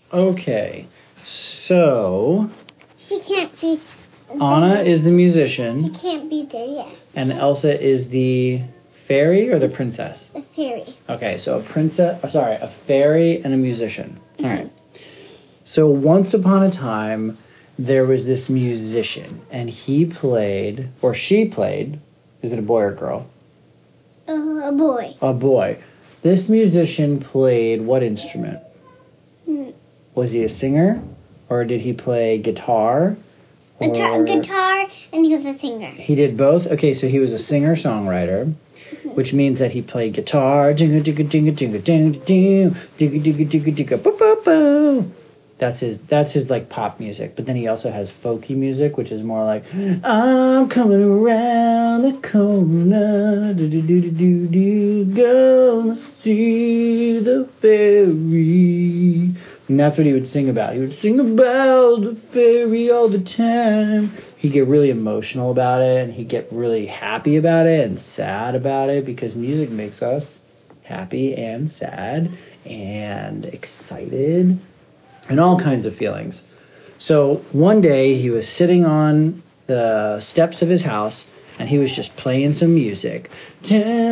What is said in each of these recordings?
Okay. So... She can't be... Anna is the She musician. can't be there yet. And Elsa is the fairy or the princess? The fairy. Okay, so a fairy and a musician. All right. So once upon a time, there was this musician, and he played, or she played, is it a boy or girl? A boy. A boy. This musician played what instrument? Was he a singer? Or did he play guitar? Guitar, and he was a singer. He did both? Okay, so he was a singer-songwriter, which means that he played guitar, jinga jinga jinga jinga jinga jinga jinga jinga jinga jinga boo boo boo. That's his like pop music. But then he also has folky music, which is more like I'm coming around the corner, do do do do do, gonna see the fairy. And that's what he would sing about. He would sing about the fairy all the time. He'd get really emotional about it, and he'd get really happy about it and sad about it, because music makes us happy and sad and excited and all kinds of feelings. So one day he was sitting on the steps of his house, and he was just playing some music. Huh?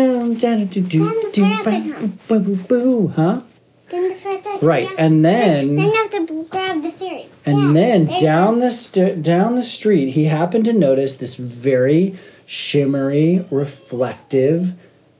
Right, and then you have to grab the fairy. And then down the street, he happened to notice this very shimmery, reflective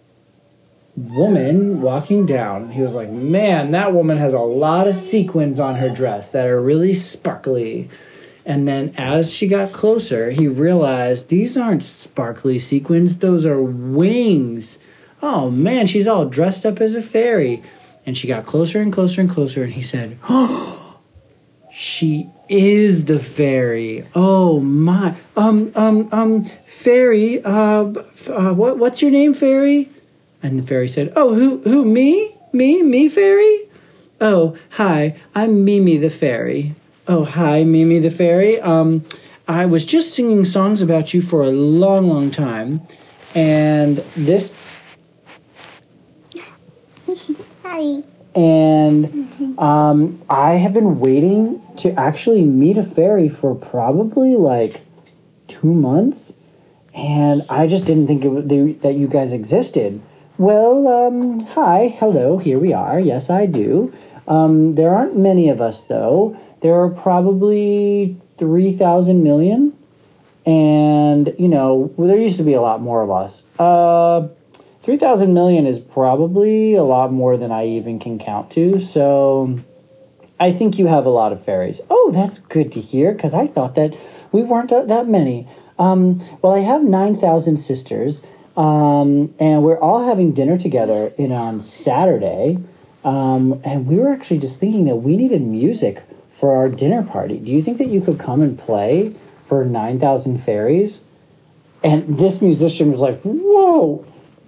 woman walking down. He was like, man, that woman has a lot of sequins on her dress that are really sparkly. And then as she got closer, he realized these aren't sparkly sequins, those are wings. Oh man, she's all dressed up as a fairy. And she got closer and closer and closer, and he said, oh, she is the fairy. Oh my. Fairy, what's your name, fairy? And the fairy said, oh, who, me? Me, fairy? Oh, hi, I'm Mimi the fairy. Oh, hi, Mimi the fairy. I was just singing songs about you for a long, long time. And this... Hi. And I have been waiting to actually meet a fairy for probably like 2 months. And I just didn't think that you guys existed. Well, hi, hello, here we are. Yes, I do. There aren't many of us, though. There are probably 3,000 million. And, you know, well, there used to be a lot more of us. 3,000 million is probably a lot more than I even can count to. So I think you have a lot of fairies. Oh, that's good to hear, because I thought that we weren't that many. Well, I have 9,000 sisters. And we're all having dinner together on Saturday. And we were actually just thinking that we needed music for our dinner party. Do you think that you could come and play for 9,000 fairies? And this musician was like, whoa,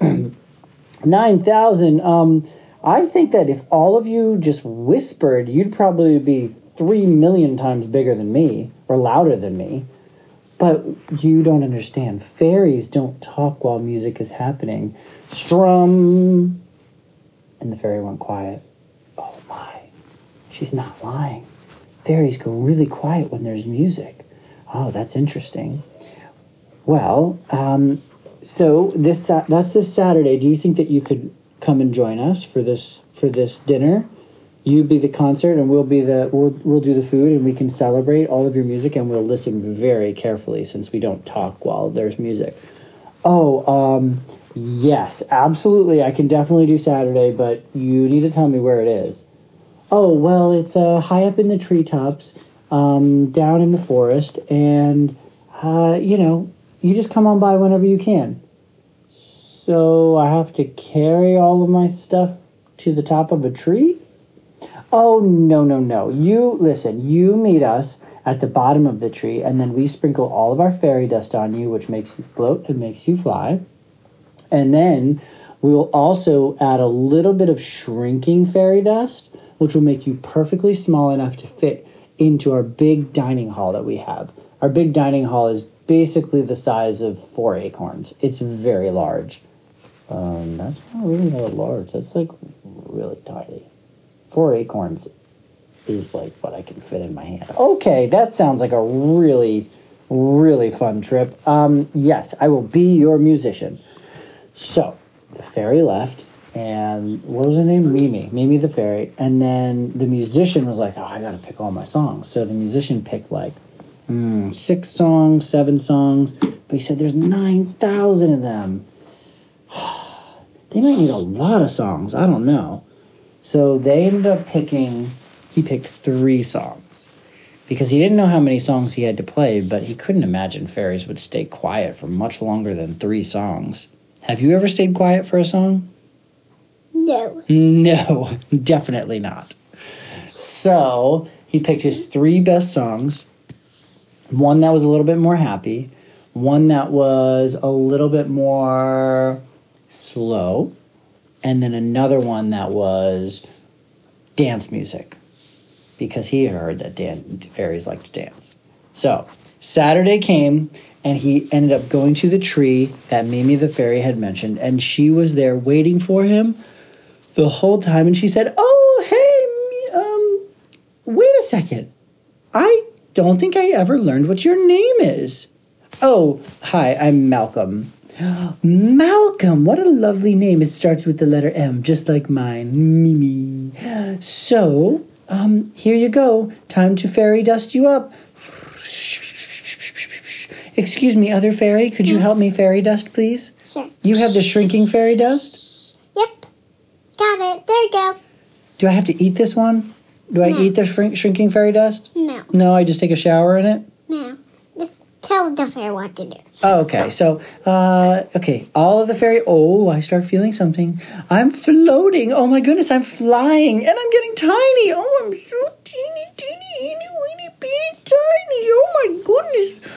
9,000. I think that if all of you just whispered, you'd probably be 3 million times bigger than me, or louder than me. But you don't understand. Fairies don't talk while music is happening. Strum. And the fairy went quiet. Oh my. She's not lying. Fairies go really quiet when there's music. Oh, that's interesting. Well, so that's this Saturday. Do you think that you could come and join us for this dinner? You be the concert, and we'll do the food, and we can celebrate all of your music, and we'll listen very carefully since we don't talk while there's music. Oh, yes, absolutely. I can definitely do Saturday, but you need to tell me where it is. Oh, well, it's high up in the treetops, down in the forest, and you just come on by whenever you can. So I have to carry all of my stuff to the top of a tree? Oh, no. You meet us at the bottom of the tree, and then we sprinkle all of our fairy dust on you, which makes you float and makes you fly. And then we will also add a little bit of shrinking fairy dust, which will make you perfectly small enough to fit into our big dining hall that we have. Our big dining hall is basically the size of 4 acorns. It's very large. That's not really that large. That's like really tiny. 4 acorns is like what I can fit in my hand. Okay, that sounds like a really, really fun trip. Yes, I will be your musician. So, the fairy left, and what was her name? Mimi the fairy. And then the musician was like, oh, I gotta pick all my songs. So the musician picked like 6 songs, 7 songs, but he said there's 9,000 of them. They might need a lot of songs. I don't know. So they ended up he picked 3 songs because he didn't know how many songs he had to play, but he couldn't imagine fairies would stay quiet for much longer than 3 songs. Have you ever stayed quiet for a song? No. No, definitely not. So he picked his 3 best songs. One that was a little bit more happy. One that was a little bit more slow. And then another one that was dance music. Because he heard that fairies like to dance. So Saturday came, and he ended up going to the tree that Mimi the fairy had mentioned, and she was there waiting for him the whole time, and she said, oh, hey, wait a second. I don't think I ever learned what your name is. Oh, hi, I'm Malcolm. Malcolm, what a lovely name. It starts with the letter M, just like mine, Mimi. So, here you go. Time to fairy dust you up. Excuse me, other fairy, could you help me fairy dust, please? Sure. You have the shrinking fairy dust? Yep. Got it. There you go. Do I have to eat this one? Do I eat the shrinking fairy dust? No. No, I just take a shower in it? No. Just tell the fairy what to do. Oh, okay. So, all of the fairy... Oh, I start feeling something. I'm floating. Oh, my goodness, I'm flying. And I'm getting tiny. Oh, I'm so teeny, weeny, tiny. Oh, my goodness.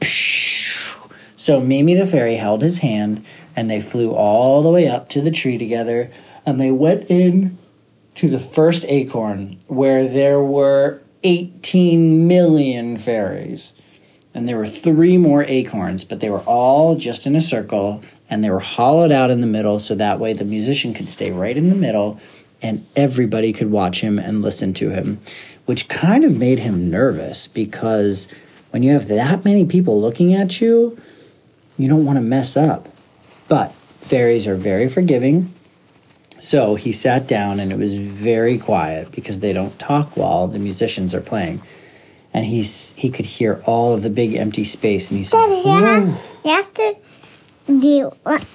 So Mimi the fairy held his hand, and they flew all the way up to the tree together, and they went in to the first acorn, where there were 18 million fairies. And there were 3 more acorns, but they were all just in a circle, and they were hollowed out in the middle, so that way the musician could stay right in the middle, and everybody could watch him and listen to him, which kind of made him nervous, because when you have that many people looking at you, you don't want to mess up. But fairies are very forgiving, so he sat down, and it was very quiet, because they don't talk while the musicians are playing. And he could hear all of the big empty space, and he said, Daddy, you have to do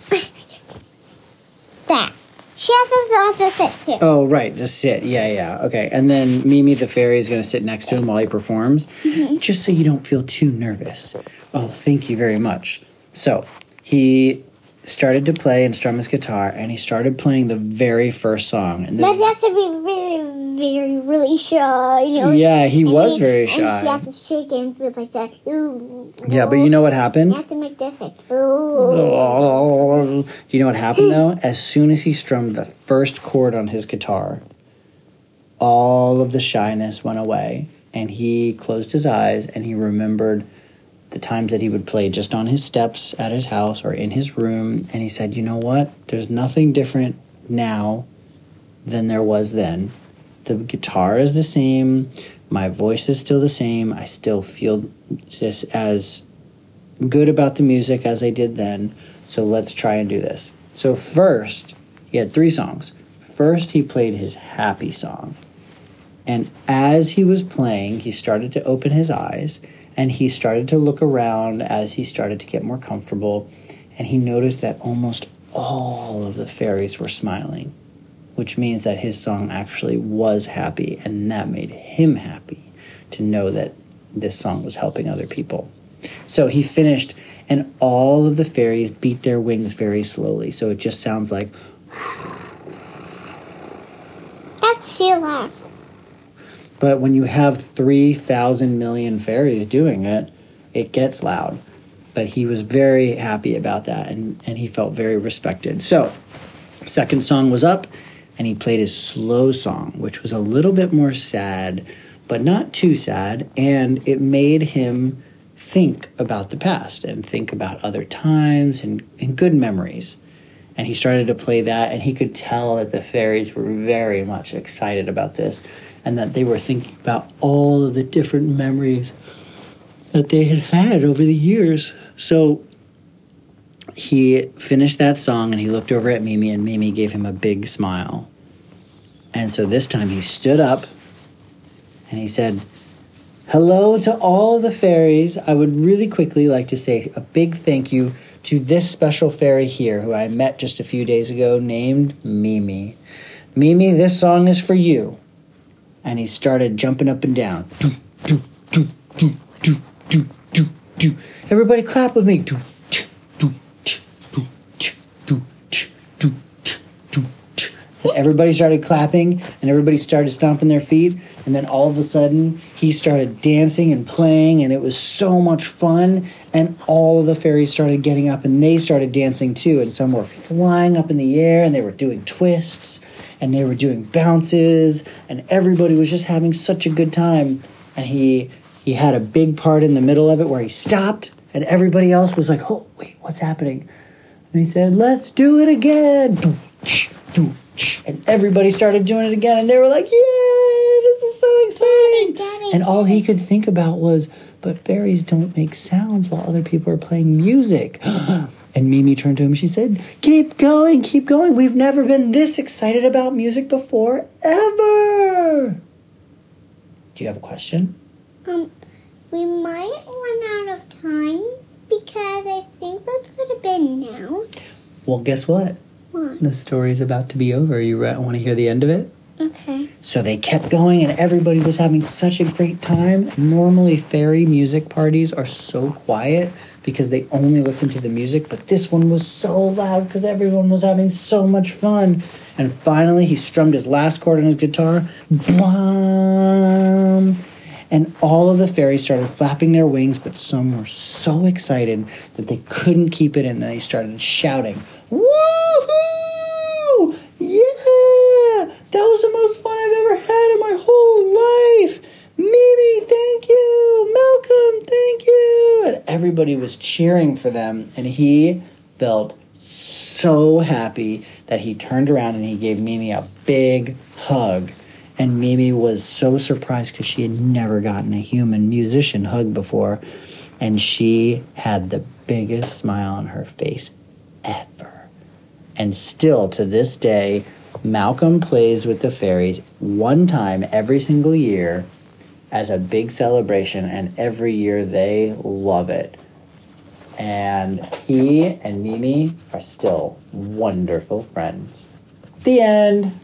that. She has to also sit too. oh, right, just sit. Yeah, okay. And then Mimi the fairy is going to sit next to him while he performs, just so you don't feel too nervous. Oh, thank you very much. So he started to play and strum his guitar, and he started playing the very first song. And But you have to be very, really shy. You know? Yeah, he was very shy. And you have to shake hands with like that. Ooh, Yeah, but you know what happened? You have to make this like, ooh. Do you know what happened, though? As soon as he strummed the first chord on his guitar, all of the shyness went away, and he closed his eyes, and he remembered the times that he would play just on his steps at his house or in his room, and he said, you know what? There's nothing different now than there was then. The guitar is the same. My voice is still the same. I still feel just as good about the music as I did then. So let's try and do this. So first, he had 3 songs. First, he played his happy song. And as he was playing, he started to open his eyes, and he started to look around as he started to get more comfortable, and he noticed that almost all of the fairies were smiling, which means that his song actually was happy, and that made him happy to know that this song was helping other people. So he finished, and all of the fairies beat their wings very slowly, so it just sounds like... That's too loud. But when you have 3,000 million fairies doing it, it gets loud. But he was very happy about that, and he felt very respected. So, second song was up, and he played his slow song, which was a little bit more sad, but not too sad, and it made him think about the past and think about other times and good memories. And he started to play that, and he could tell that the fairies were very much excited about this, and that they were thinking about all of the different memories that they had had over the years. So he finished that song, and he looked over at Mimi, and Mimi gave him a big smile. And so this time he stood up, and he said, "Hello to all the fairies. I would really quickly like to say a big thank you to this special fairy here who I met just a few days ago named Mimi. Mimi, this song is for you." And he started jumping up and down. Do, do, do, do, do, do, do, do. Everybody clap with me. Do, do, do, do, do, do, do, do. And everybody started clapping, and everybody started stomping their feet. And then all of a sudden, he started dancing and playing, and it was so much fun. And all of the fairies started getting up, and they started dancing too. And some were flying up in the air, and they were doing twists, and they were doing bounces, and everybody was just having such a good time. And he had a big part in the middle of it where he stopped, and everybody else was like, "Oh, wait, what's happening?" And he said, "Let's do it again." And everybody started doing it again, and they were like, "Yeah, this is so exciting." Daddy, and all he could think about was, but fairies don't make sounds while other people are playing music. And Mimi turned to him and she said, keep going. We've never been this excited about music before, ever." Do you have a question? We might run out of time because I think that's gonna be now. Well, guess what? What? The story's about to be over. You want to hear the end of it? Okay. So they kept going, and everybody was having such a great time. Normally, fairy music parties are so quiet because they only listen to the music, but this one was so loud because everyone was having so much fun. And finally, he strummed his last chord on his guitar. Blam! And all of the fairies started flapping their wings, but some were so excited that they couldn't keep it in, and they started shouting, "Woohoo! Yeah! That was the most fun I've ever had in my whole life! Mimi, thank you! Malcolm, thank you!" And everybody was cheering for them, and he felt so happy that he turned around and he gave Mimi a big hug. And Mimi was so surprised because she had never gotten a human musician hug before. And she had the biggest smile on her face ever. And still to this day, Malcolm plays with the fairies one time every single year as a big celebration. And every year they love it. And he and Mimi are still wonderful friends. The end.